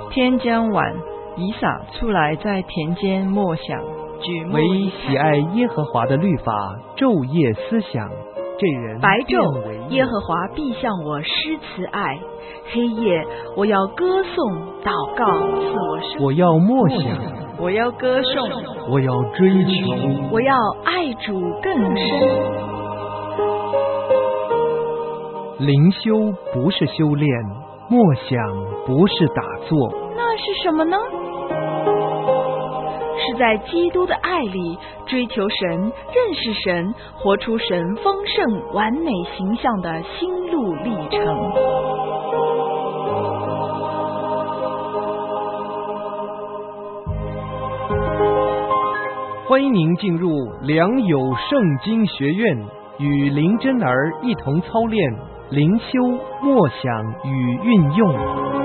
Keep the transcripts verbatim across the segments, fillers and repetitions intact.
天将晚，以撒出来在田间默想，举目唯喜爱耶和华的律法，昼夜思想，这人白昼便为义耶和华必向我施慈爱，黑夜我要歌颂祷告赐我生。 我要默想， 我要歌颂， 我要追求， 我要爱主更深。 灵修不是修炼，默想不是打坐， 那是什么呢？是在基督的爱里追求神、认识神、活出神丰盛完美形象的心路历程。 欢迎您进入良友圣经学院，与林真儿一同操练灵修、默想与运用。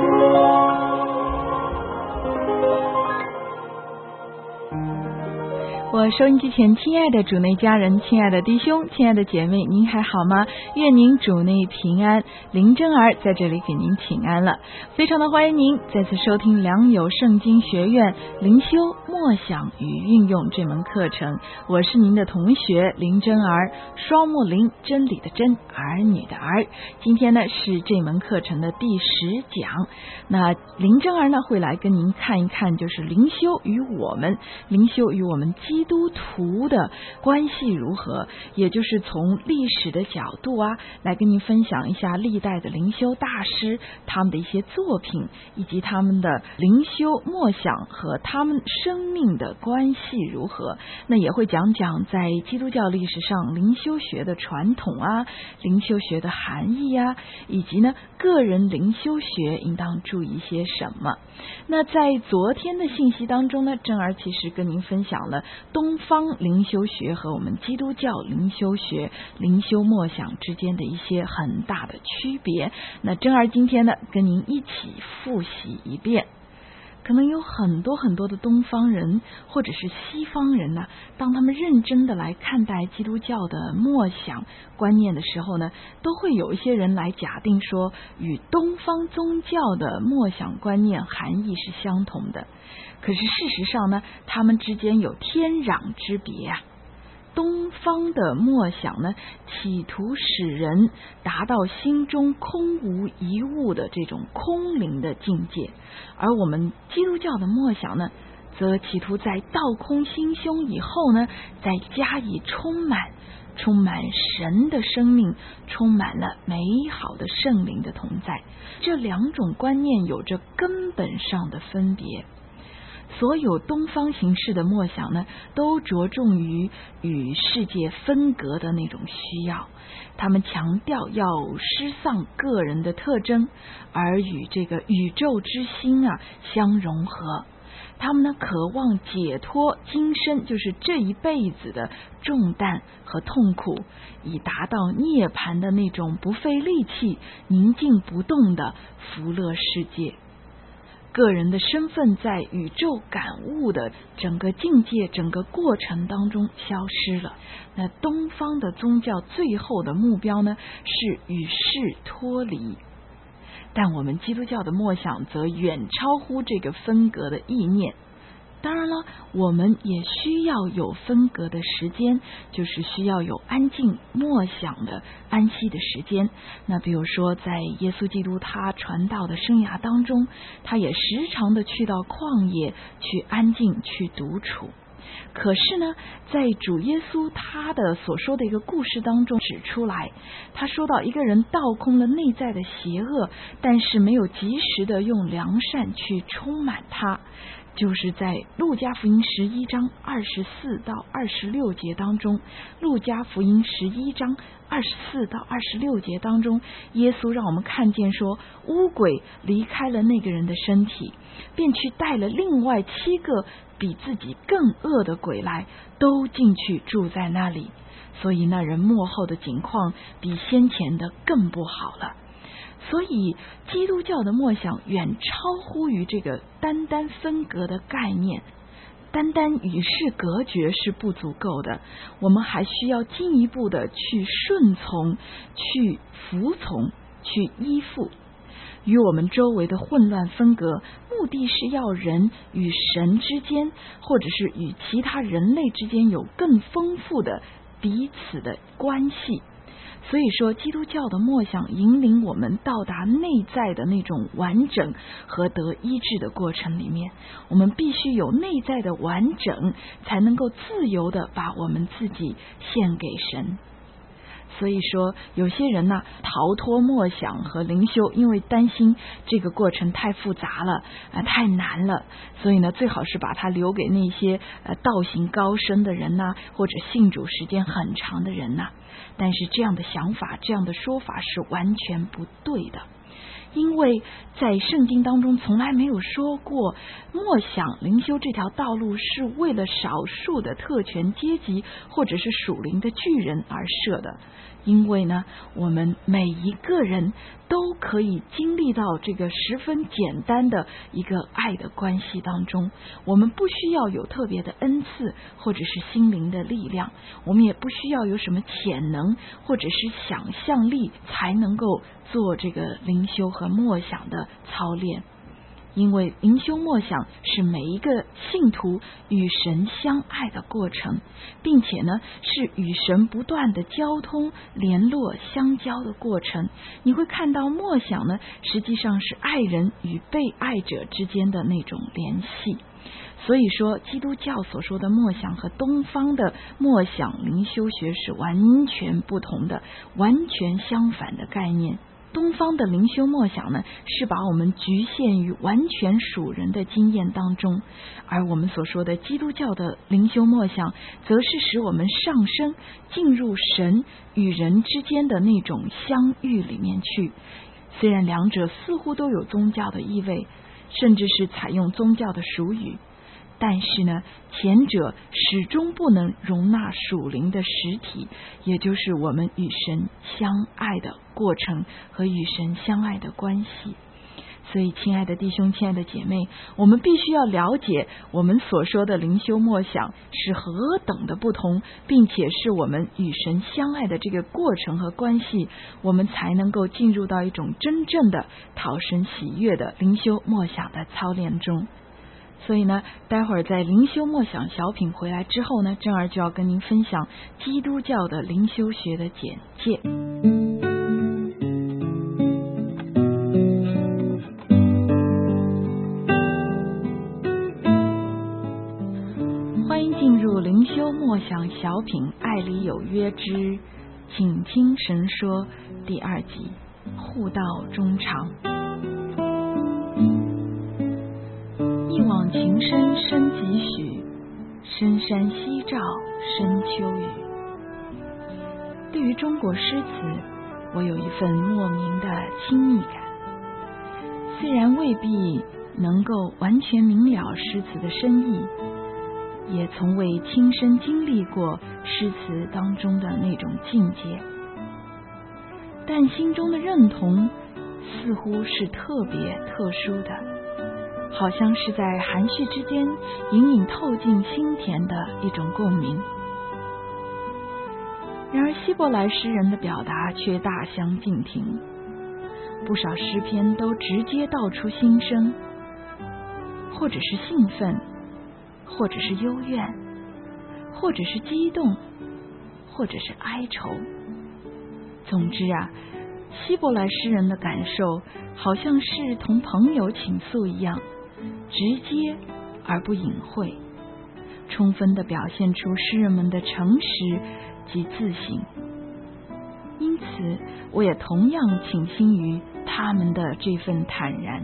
我收音机前亲爱的主内家人，亲爱的弟兄，亲爱的姐妹，您还好吗？愿您主内平安。林真儿在这里给您请安了，非常的欢迎您再次收听良友圣经学院灵修、默想与运用这门课程。我是您的同学林真儿，双木林，真理的真，儿女的儿。今天呢是这门课程的第十讲，那林真儿呢会来跟您看一看，就是灵修与我们灵修与我们基督基督徒的关系如何，也就是从历史的角度啊，来跟您分享一下历代的灵修大师他们的一些作品，以及他们的灵修默想和他们生命的关系如何。那也会讲讲在基督教历史上灵修学的传统啊，灵修学的含义啊，以及呢个人灵修学应当注意些什么。那在昨天的信息当中呢，真儿其实跟您分享了东方灵修学和我们基督教灵修学灵修默想之间的一些很大的区别。那真儿今天呢跟您一起复习一遍。可能有很多很多的东方人或者是西方人呢，当他们认真的来看待基督教的默想观念的时候呢，都会有一些人来假定说与东方宗教的默想观念含义是相同的。可是事实上呢，他们之间有天壤之别啊。东方的默想呢，企图使人达到心中空无一物的这种空灵的境界，而我们基督教的默想呢，则企图在倒空心胸以后呢，再加以充满，充满神的生命，充满了美好的圣灵的同在。这两种观念有着根本上的分别。所有东方形式的默想呢，都着重于与世界分隔的那种需要，他们强调要失丧个人的特征，而与这个宇宙之心啊相融合。他们呢渴望解脱今生，就是这一辈子的重担和痛苦，以达到涅槃的那种不费力气、宁静不动的福乐世界。个人的身份在宇宙感悟的整个境界、整个过程当中消失了。那东方的宗教最后的目标呢，是与世脱离。但我们基督教的默想则远超乎这个分隔的意念。当然了，我们也需要有分隔的时间，就是需要有安静默想的安息的时间。那比如说在耶稣基督他传道的生涯当中，他也时常的去到旷野去安静去独处。可是呢，在主耶稣他的所说的一个故事当中指出来，他说到一个人倒空了内在的邪恶，但是没有及时的用良善去充满它，就是在路加福音十一章二十四到二十六节当中，路加福音十一章二十四到二十六节当中，耶稣让我们看见说，污鬼离开了那个人的身体，便去带了另外七个比自己更恶的鬼来，都进去住在那里。所以那人末后的景况比先前的更不好了。所以基督教的默想远超乎于这个单单分隔的概念，单单与世隔绝是不足够的，我们还需要进一步的去顺从、去服从、去依附。 与我们周围的混乱分隔，目的是要人与神之间，或者是与其他人类之间有更丰富的彼此的关系。所以说，基督教的默想引领我们到达内在的那种完整和得医治的过程里面，我们必须有内在的完整，才能够自由的把我们自己献给神。所以说，有些人呢逃脱默想和灵修，因为担心这个过程太复杂了、呃、太难了，所以呢最好是把它留给那些呃道行高深的人呐、啊，或者信主时间很长的人呐、啊。但是这样的想法、这样的说法是完全不对的。因为在圣经当中从来没有说过默想灵修这条道路是为了少数的特权阶级或者是属灵的巨人而设的。因为呢，我们每一个人都可以经历到这个十分简单的一个爱的关系当中，我们不需要有特别的恩赐或者是心灵的力量，我们也不需要有什么潜能或者是想象力才能够做这个灵修和默想的操练。因为灵修默想是每一个信徒与神相爱的过程，并且呢是与神不断的交通、联络、相交的过程。你会看到默想呢实际上是爱人与被爱者之间的那种联系。所以说，基督教所说的默想和东方的默想灵修学是完全不同的，完全相反的概念。东方的灵修默想呢，是把我们局限于完全属人的经验当中，而我们所说的基督教的灵修默想，则是使我们上升，进入神与人之间的那种相遇里面去。虽然两者似乎都有宗教的意味，甚至是采用宗教的俗语，但是呢，前者始终不能容纳属灵的实体，也就是我们与神相爱的过程和与神相爱的关系。所以亲爱的弟兄、亲爱的姐妹，我们必须要了解我们所说的灵修默想是何等的不同，并且是我们与神相爱的这个过程和关系，我们才能够进入到一种真正的讨神喜悦的灵修默想的操练中。所以呢，待会儿在灵修默想小品回来之后呢，珍儿就要跟您分享基督教的灵修学的简介。欢迎进入灵修默想小品爱里有约之请听神说第二集，互道衷肠。一往情深深几许，深山夕照深秋雨。对于中国诗词，我有一份莫名的亲密感，虽然未必能够完全明了诗词的深意，也从未亲身经历过诗词当中的那种境界，但心中的认同似乎是特别特殊的，好像是在含蓄之间隐隐透进心田的一种共鸣。然而希伯来诗人的表达却大相径庭，不少诗篇都直接道出心声，或者是兴奋，或者是幽怨，或者是激动，或者是哀愁。总之啊，希伯来诗人的感受好像是同朋友倾诉一样，直接而不隐晦，充分地表现出诗人们的诚实及自省。因此我也同样倾心于他们的这份坦然。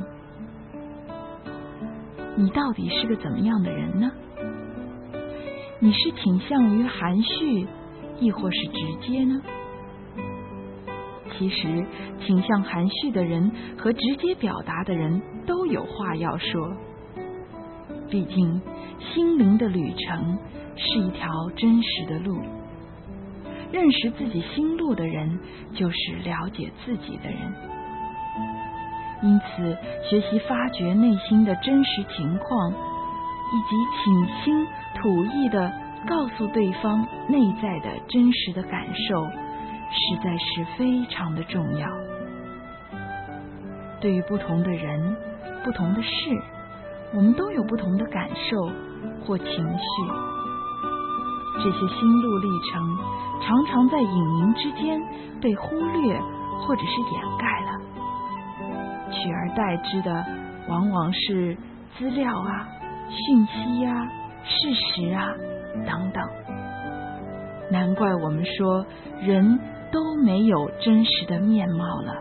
你到底是个怎么样的人呢？你是倾向于含蓄，亦或是直接呢？其实倾向含蓄的人和直接表达的人都有话要说，毕竟心灵的旅程是一条真实的路，认识自己心路的人就是了解自己的人。因此学习发掘内心的真实情况，以及倾心吐意的告诉对方内在的真实的感受，实在是非常的重要。 对于不同的人、不同的事，我们都有不同的感受或情绪。这些心路历程常常在隐名之间被忽略或者是掩盖了，取而代之的往往是资料啊、讯息啊、事实啊等等。难怪我们说人都没有真实的面貌了。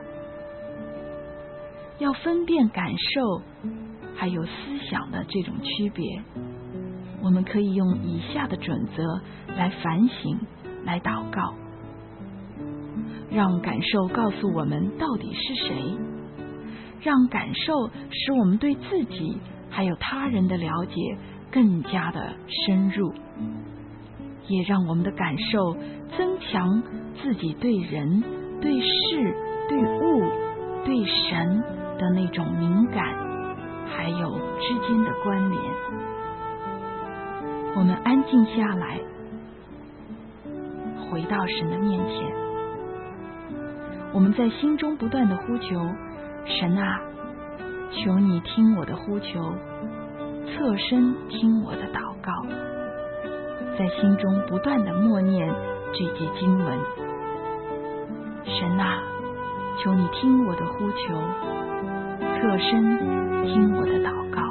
要分辨感受还有思想的这种区别，我们可以用以下的准则来反省，来祷告，让感受告诉我们到底是谁，让感受使我们对自己还有他人的了解更加的深入，也让我们的感受增强自己对人、对事、对物、对神的那种敏感还有之间的关联。我们安静下来，回到神的面前，我们在心中不断的呼求，神啊，求你听我的呼求，侧身听我的祷告，在心中不断的默念这节经文。神啊，求你听我的呼求，侧身听我的祷告。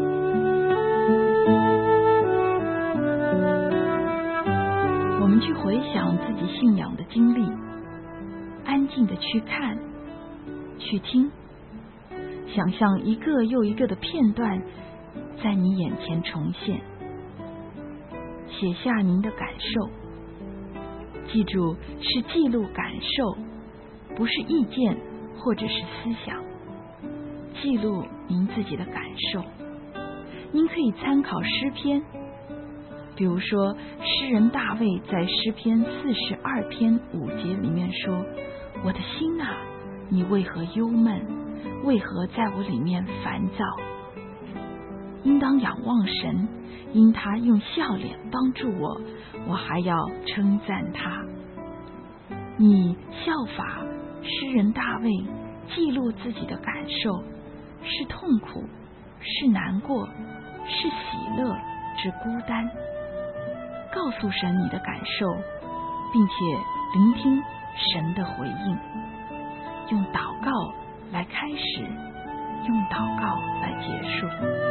我们去回想自己信仰的经历，安静的去看、去听，想象一个又一个的片段在你眼前重现，写下您的感受。记住，是记录感受，不是意见或者是思想。记录您自己的感受。您可以参考诗篇，比如说诗人大卫在诗篇四十二篇五节里面说，我的心啊，你为何忧闷，为何在我里面烦躁？应当仰望神，因他用笑脸帮助我，我还要称赞他。你效法诗人大卫，记录自己的感受，是痛苦，是难过，是喜乐之孤单，告诉神你的感受，并且聆听神的回应，用祷告来开始，用祷告来结束。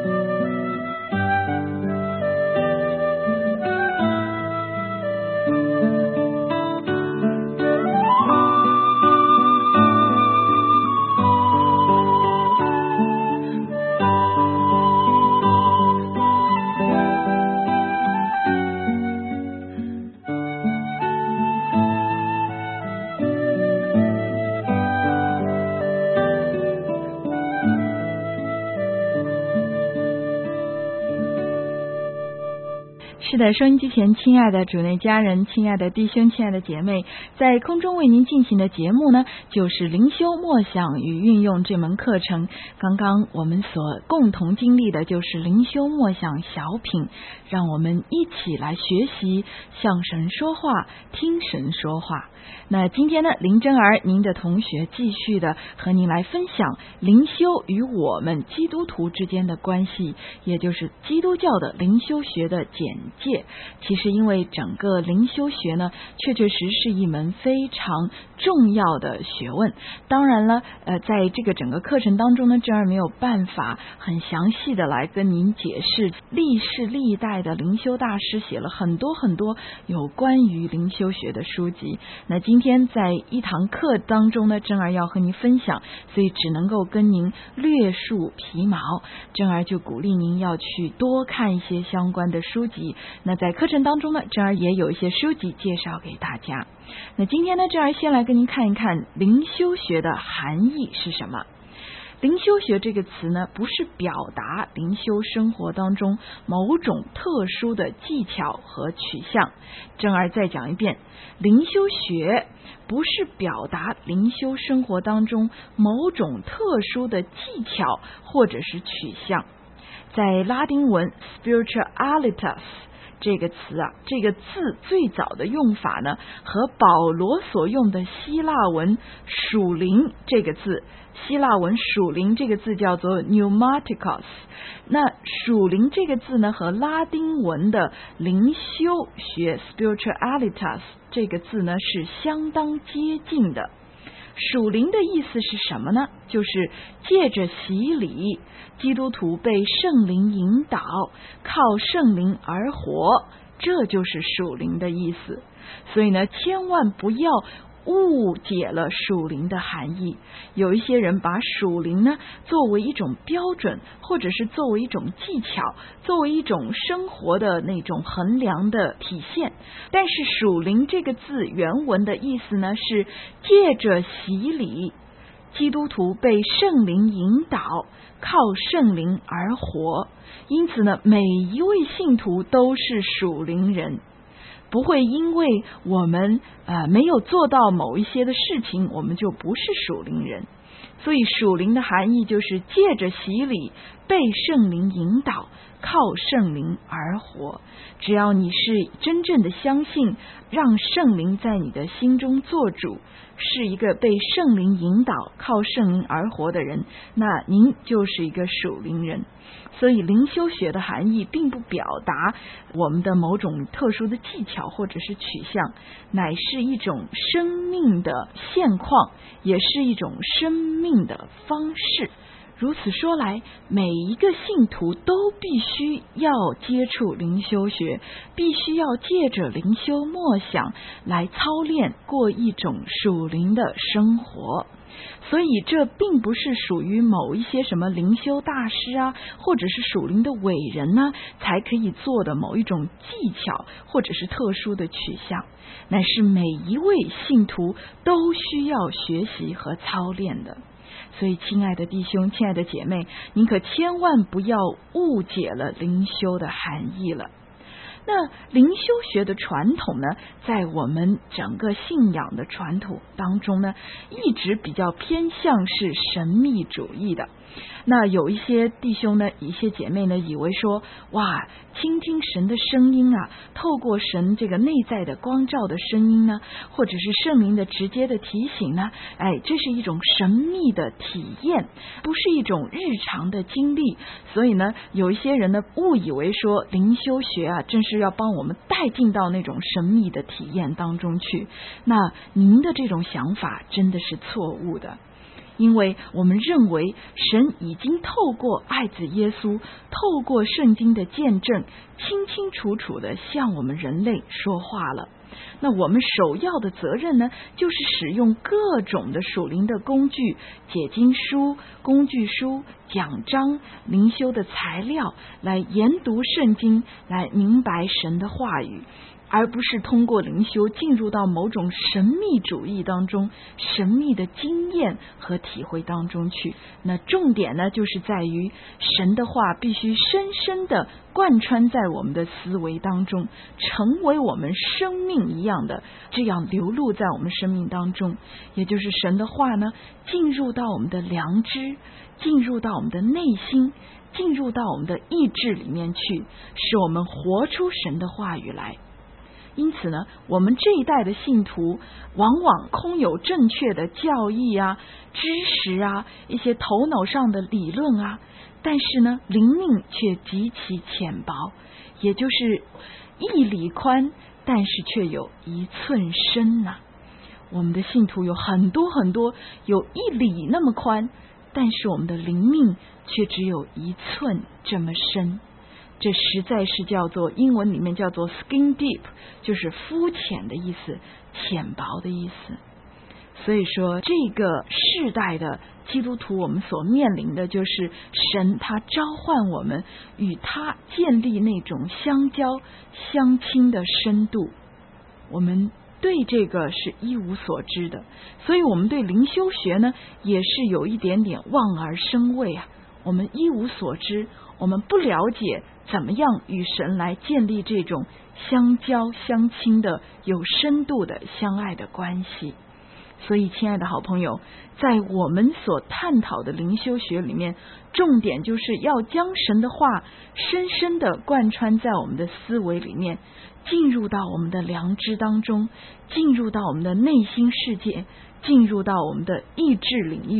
是的，收音机前亲爱的主内家人、亲爱的弟兄、亲爱的姐妹，在空中为您进行的节目呢，就是灵修默想与运用这门课程。刚刚我们所共同经历的就是灵修默想小品，让我们一起来学习向神说话，听神说话。那今天呢，林真儿您的同学继续的和您来分享灵修与我们基督徒之间的关系，也就是基督教的灵修学的简介。其实因为整个灵修学呢，确确实是一门非常重要的学问。当然了，呃，在这个整个课程当中呢，真儿没有办法很详细的来跟您解释，历世历代的灵修大师写了很多很多有关于灵修学的书籍。那今天在一堂课当中呢，真儿要和您分享，所以只能够跟您略述皮毛。真儿就鼓励您要去多看一些相关的书籍。那在课程当中呢，真儿也有一些书籍介绍给大家。那今天呢，真儿先来跟您看一看灵修学的含义是什么。灵修学这个词呢，不是表达灵修生活当中某种特殊的技巧和取向。真儿再讲一遍，灵修学不是表达灵修生活当中某种特殊的技巧或者是取向。在拉丁文 spiritualitas这个词啊，这个字最早的用法呢，和保罗所用的希腊文属灵这个字希腊文属灵这个字叫做 pneumatikos。 那属灵这个字呢，和拉丁文的灵修学 spiritualitas 这个字呢是相当接近的。属灵的意思是什么呢？就是借着洗礼，基督徒被圣灵引导，靠圣灵而活，这就是属灵的意思。所以呢，千万不要误解了属灵的含义。有一些人把属灵呢作为一种标准，或者是作为一种技巧，作为一种生活的那种衡量的体现。但是属灵这个字原文的意思呢，是借着洗礼，基督徒被圣灵引导，靠圣灵而活。因此呢，每一位信徒都是属灵人，不会因为我们呃没有做到某一些的事情，我们就不是属灵人。所以属灵的含义就是借着洗礼，被圣灵引导，靠圣灵而活。只要你是真正的相信，让圣灵在你的心中做主，是一个被圣灵引导，靠圣灵而活的人，那您就是一个属灵人。所以灵修学的含义并不表达我们的某种特殊的技巧或者是取向，乃是一种生命的现况，也是一种生命的方式。如此说来，每一个信徒都必须要接触灵修学，必须要借着灵修默想来操练过一种属灵的生活。所以这并不是属于某一些什么灵修大师啊，或者是属灵的伟人呢、啊、才可以做的某一种技巧或者是特殊的取向，乃是每一位信徒都需要学习和操练的。所以亲爱的弟兄，亲爱的姐妹，您可千万不要误解了灵修的含义了。那灵修学的传统呢，在我们整个信仰的传统当中呢，一直比较偏向是神秘主义的。那有一些弟兄呢，一些姐妹呢，以为说，哇，倾听神的声音啊，透过神这个内在的光照的声音呢，或者是圣灵的直接的提醒呢，哎，这是一种神秘的体验，不是一种日常的经历。所以呢，有一些人呢，误以为说灵修学啊，正是要帮我们带进到那种神秘的体验当中去。那您的这种想法真的是错误的。因为我们认为神已经透过爱子耶稣，透过圣经的见证，清清楚楚的向我们人类说话了。那我们首要的责任呢，就是使用各种的属灵的工具，解经书、工具书、讲章、灵修的材料，来研读圣经，来明白神的话语，而不是通过灵修进入到某种神秘主义当中，神秘的经验和体会当中去。那重点呢，就是在于神的话必须深深的贯穿在我们的思维当中，成为我们生命一样的这样流露在我们生命当中。也就是神的话呢，进入到我们的良知，进入到我们的内心，进入到我们的意志里面去，使我们活出神的话语来。因此呢，我们这一代的信徒往往空有正确的教义啊、知识啊、一些头脑上的理论啊，但是呢，灵命却极其浅薄，也就是一里宽，但是却有一寸深呐、啊。我们的信徒有很多很多，有一里那么宽，但是我们的灵命却只有一寸这么深。这实在是叫做英文里面叫做 skin deep， 就是肤浅的意思，浅薄的意思。所以说这个世代的基督徒，我们所面临的就是神他召唤我们与他建立那种相交相亲的深度，我们对这个是一无所知的。所以我们对灵修学呢，也是有一点点望而生畏啊，我们一无所知，我们不了解怎么样与神来建立这种相交相亲的有深度的相爱的关系。所以亲爱的好朋友，在我们所探讨的灵修学里面，重点就是要将神的话深深的贯穿在我们的思维里面，进入到我们的良知当中，进入到我们的内心世界，进入到我们的意志领域，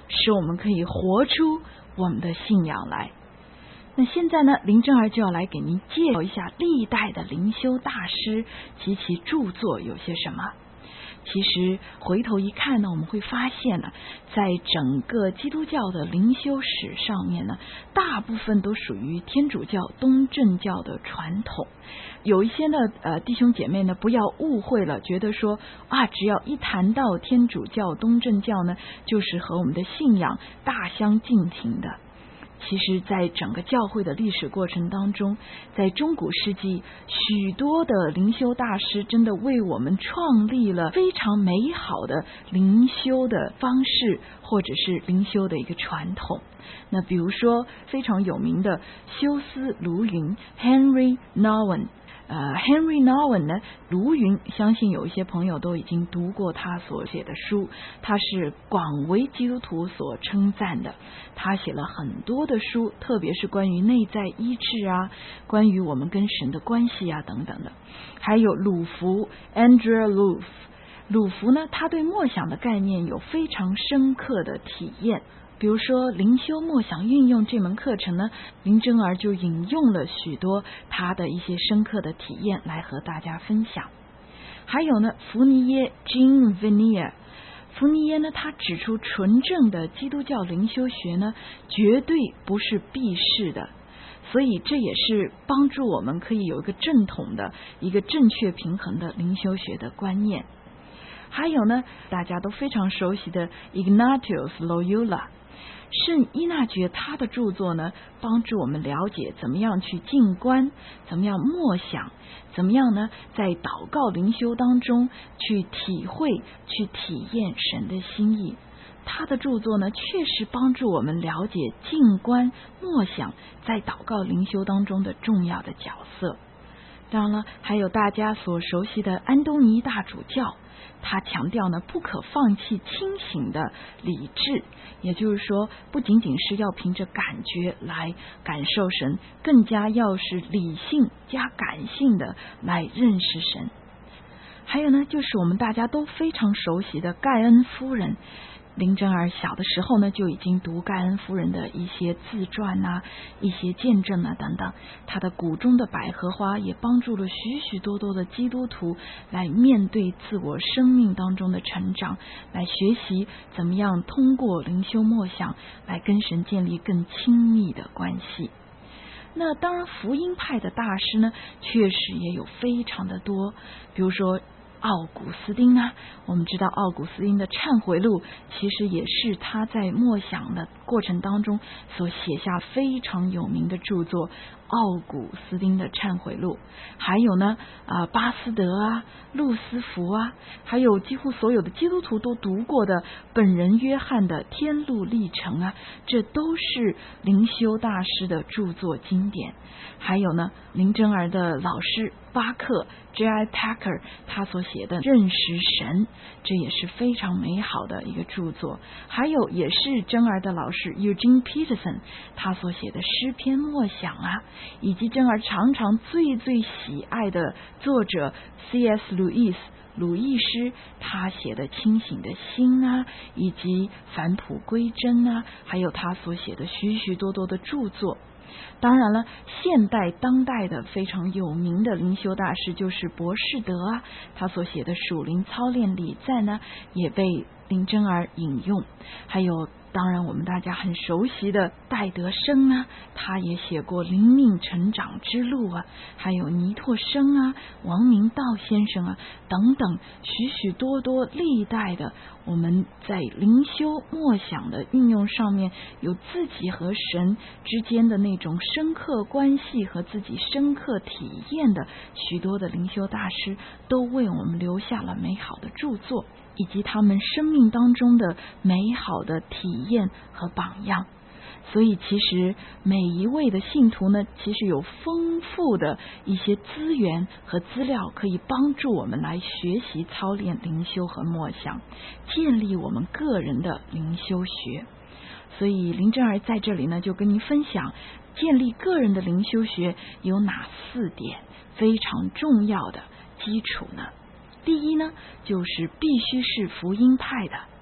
使我们可以活出我们的信仰来。那现在呢，林真儿就要来给您介绍一下历代的灵修大师及其著作有些什么。其实回头一看呢，我们会发现呢，在整个基督教的灵修史上面呢，大部分都属于天主教东正教的传统。有一些呢呃弟兄姐妹呢不要误会了，觉得说啊，只要一谈到天主教东正教呢，就是和我们的信仰大相径庭的。其实在整个教会的历史过程当中，在中古世纪，许多的灵修大师真的为我们创立了非常美好的灵修的方式，或者是灵修的一个传统。那比如说非常有名的休斯卢云 Henry Nouwen，呃 Henry Nouwen 呢，卢云相信有一些朋友都已经读过他所写的书，他是广为基督徒所称赞的。他写了很多的书，特别是关于内在医治啊，关于我们跟神的关系啊等等的。还有鲁弗 Andrea Loof， 鲁弗呢，他对默想的概念有非常深刻的体验。比如说灵修默想运用这门课程呢，林真儿就引用了许多他的一些深刻的体验来和大家分享。还有呢，福尼耶 Jean Vanier， 福尼耶呢，他指出纯正的基督教灵修学呢，绝对不是避世的，所以这也是帮助我们可以有一个正统的一个正确平衡的灵修学的观念。还有呢，大家都非常熟悉的 Ignatius Loyola，圣依纳爵他的著作呢，帮助我们了解怎么样去静观，怎么样默想，怎么样呢在祷告灵修当中去体会去体验神的心意。他的著作呢，确实帮助我们了解静观默想在祷告灵修当中的重要的角色。当然了，还有大家所熟悉的安东尼大主教，他强调呢，不可放弃清醒的理智，也就是说，不仅仅是要凭着感觉来感受神，更加要是理性加感性的来认识神。还有呢，就是我们大家都非常熟悉的盖恩夫人。林真儿小的时候呢，就已经读盖恩夫人的一些自传啊，一些见证啊等等。她的谷中的百合花也帮助了许许多多的基督徒来面对自我生命当中的成长，来学习怎么样通过灵修默想来跟神建立更亲密的关系。那当然福音派的大师呢，确实也有非常的多，比如说奥古斯丁啊，我们知道奥古斯丁的忏悔录其实也是他在默想的过程当中所写下非常有名的著作，奥古斯丁的忏悔录。还有呢啊巴斯德啊，路斯福啊，还有几乎所有的基督徒都读过的本人约翰的天路历程啊，这都是灵修大师的著作经典。还有呢，林真儿的老师巴克 J I Packer 他所写的认识神，这也是非常美好的一个著作。还有也是真儿的老师 Eugene Peterson 他所写的诗篇默想啊，以及真儿常常最最喜爱的作者 C S Lewis 鲁易斯他写的清醒的心啊，以及返璞归真啊，还有他所写的许许多多的著作。当然了，现代当代的非常有名的灵修大师就是博士德啊，他所写的属灵操练礼赞呢，也被林真儿引用。还有当然我们大家很熟悉的戴德生啊，他也写过灵命成长之路啊，还有尼拓生啊，王明道先生啊等等，许许多多历代的我们在灵修默想的运用上面有自己和神之间的那种深刻关系和自己深刻体验的许多的灵修大师，都为我们留下了美好的著作，以及他们生命当中的美好的体验和榜样。所以其实每一位的信徒呢，其实有丰富的一些资源和资料可以帮助我们来学习操练灵修和默想，建立我们个人的灵修学。所以林真儿在这里呢，就跟您分享建立个人的灵修学有哪四点非常重要的基础呢？第一呢，就是必须是福音派的。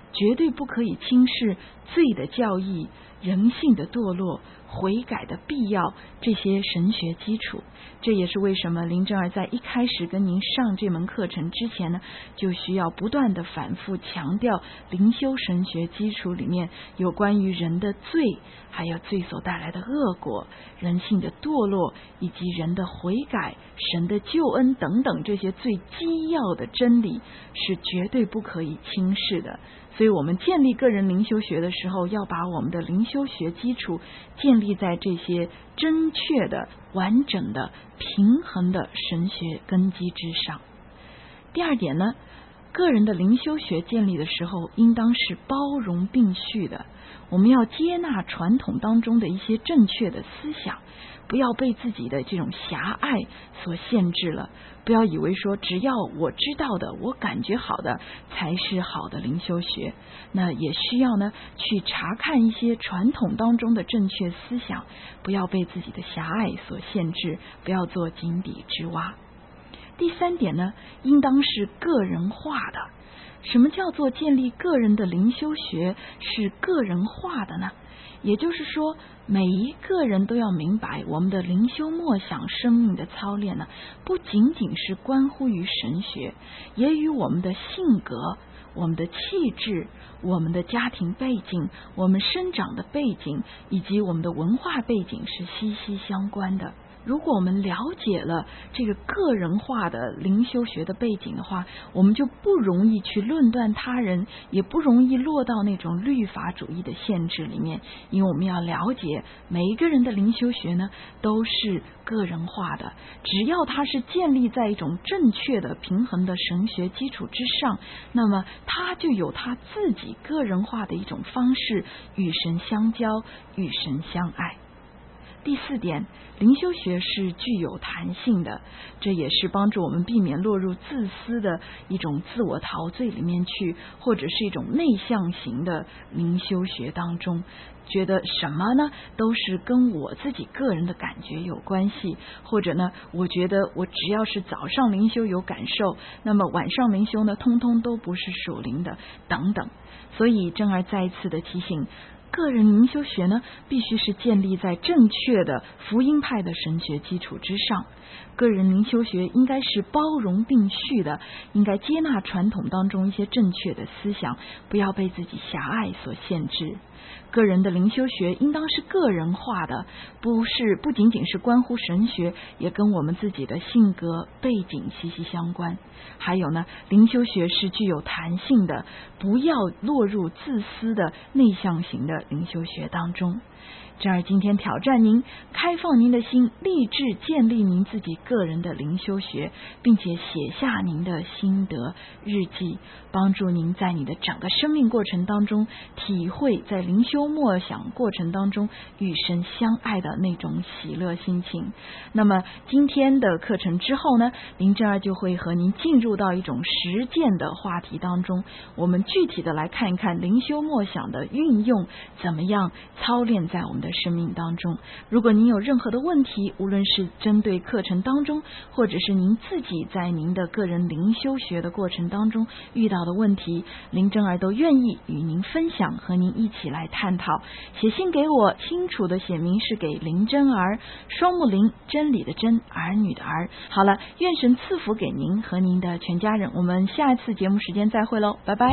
绝对不可以轻视罪的教义、人性的堕落、悔改的必要这些神学基础。这也是为什么林真儿在一开始跟您上这门课程之前呢，就需要不断的反复强调灵修神学基础里面有关于人的罪，还有罪所带来的恶果、人性的堕落，以及人的悔改、神的救恩等等这些最基要的真理是绝对不可以轻视的。所以我们建立个人灵修学的时候，要把我们的灵修学基础建立在这些正确的、完整的、平衡的神学根基之上。第二点呢，个人的灵修学建立的时候，应当是包容并蓄的。我们要接纳传统当中的一些正确的思想，不要被自己的这种狭隘所限制了。不要以为说只要我知道的，我感觉好的才是好的灵修学。那也需要呢去查看一些传统当中的正确思想，不要被自己的狭隘所限制，不要做井底之蛙。第三点呢，应当是个人化的。什么叫做建立个人的灵修学是个人化的呢？也就是说，每一个人都要明白，我们的灵修默想生命的操练呢，不仅仅是关乎于神学，也与我们的性格、我们的气质、我们的家庭背景、我们生长的背景以及我们的文化背景是息息相关的。如果我们了解了这个个人化的灵修学的背景的话，我们就不容易去论断他人，也不容易落到那种律法主义的限制里面。因为我们要了解每一个人的灵修学呢，都是个人化的，只要它是建立在一种正确的平衡的神学基础之上，那么它就有它自己个人化的一种方式，与神相交，与神相爱。第四点，灵修学是具有弹性的，这也是帮助我们避免落入自私的一种自我陶醉里面去，或者是一种内向型的灵修学当中，觉得什么呢都是跟我自己个人的感觉有关系，或者呢我觉得我只要是早上灵修有感受，那么晚上灵修呢通通都不是属灵的等等。所以真儿再一次的提醒，个人灵修学呢，必须是建立在正确的福音派的神学基础之上。个人灵修学应该是包容并蓄的，应该接纳传统当中一些正确的思想，不要被自己狭隘所限制。个人的灵修学应当是个人化的，不是不仅仅是关乎神学，也跟我们自己的性格背景息息相关。还有呢，灵修学是具有弹性的，不要落入自私的内向型的灵修学当中。这儿今天挑战您，开放您的心，立志建立您自己个人的灵修学，并且写下您的心得日记，帮助您在你的整个生命过程当中体会在灵修默想过程当中与神相爱的那种喜乐心情。那么今天的课程之后呢，林真儿就会和您进入到一种实践的话题当中，我们具体的来看一看灵修默想的运用怎么样操练在我们的生命当中。如果您有任何的问题，无论是针对课程当中，或者是您自己在您的个人灵修学的过程当中遇到的问题，林真儿都愿意与您分享，和您一起来探讨。写信给我，清楚的写明是给林真儿，双木林，真理的真，儿女的儿。好了，愿神赐福给您和您的全家人，我们下一次节目时间再会喽，拜拜。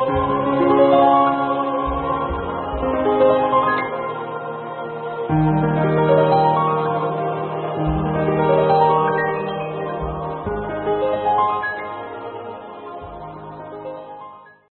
Thank you.